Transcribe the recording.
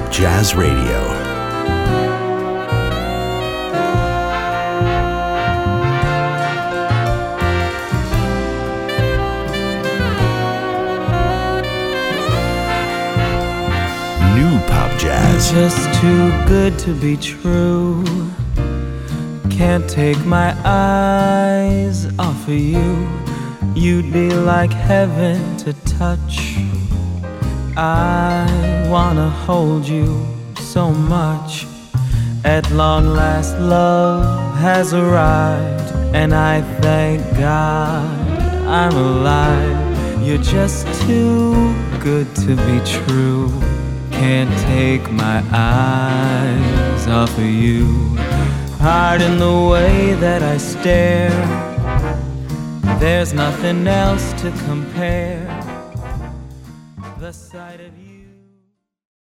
Jazz Radio. New pop jazz. Just too good to be true. Can't take my eyes off of you. You'd be like heaven to touch. I wanna hold you so much. At long last love has arrived, and I thank God I'm alive. You're just too good to be true. Can't take my eyes off of you. Pardon the way that I stare. There's nothing else to compare. The sight of you.